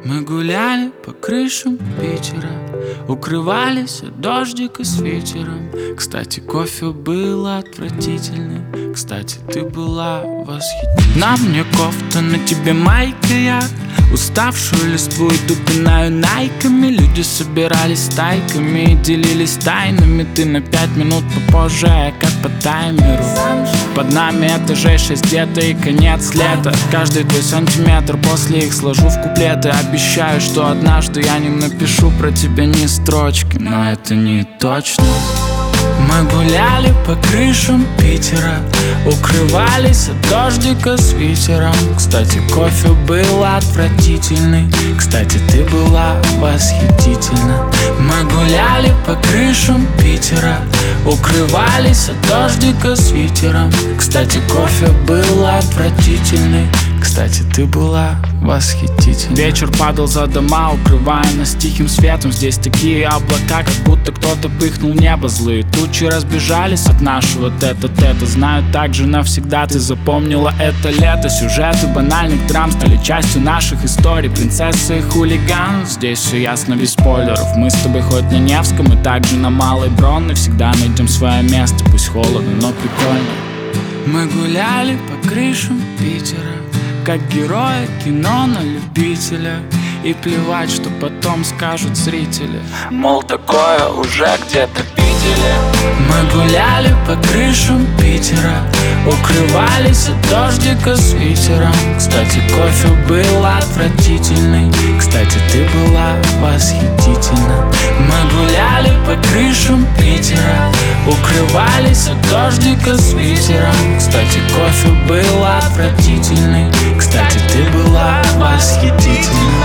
Мы гуляли по крышам Питера, укрывались от дождика с ветером. Кстати, кофе был отвратительный, кстати, ты была восхитительна. На мне кофта, на тебе майка, я уставшую листву иду пинаю найками. Люди собирались стайками и делились тайнами. Ты на 5 минут попозже, я как по таймеру. Под нами этажей 6 где-то и конец лета. Каждый твой сантиметр, после их сложу в куплеты. Обещаю, что однажды я не напишу про тебя ни строчки, но это не точно. Мы гуляли по крышам Питера, укрывались от дождика с ветером. Кстати, кофе был отвратительный, кстати, ты была восхитительна. Мы гуляли по крышам Питера, укрывались от дождика с ветером. Кстати, кофе был отвратительный, кстати, ты была восхитительна. Вечер падал за дома, укрывая нас тихим светом. Здесь такие облака, как будто кто-то пыхнул небо. Злые тучи разбежались от нашего тета-тета. Знаю, так же навсегда ты запомнила это лето. Сюжеты банальных драм стали частью наших историй. Принцесса и хулиган, здесь все ясно без спойлеров. Мы с тобой хоть на Невском и также на Малой Бронной всегда найдем свое место, пусть холодно, но прикольно. Мы гуляли по крышам Питера, как герои кино на любителя. И плевать, что потом скажут зрители, мол, такое уже где-то видели. Мы гуляли по крышам Питера, укрывались от дождика с ветером. Кстати, кофе был отвратительный, кстати, ты была восхитительна. Мы гуляли по крышам Питера, укрывались от дождика с ветером. Кстати, кофе был отвратительный, кстати, ты была восхитительна.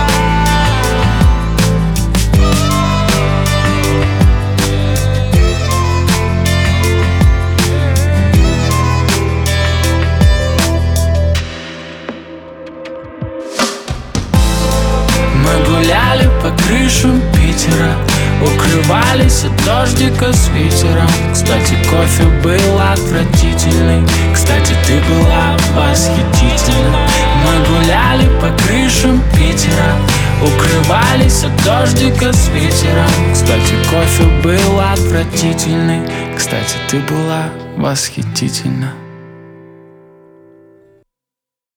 Мы гуляли по крышам Питера, укрывались от дождика с ветером. Кстати, кофе был отвратительный, кстати, ты была восхитительна. Мы гуляли по крышам Питера, укрывались от дождика с ветером. Кстати, кофе был отвратительный, кстати, ты была восхитительна.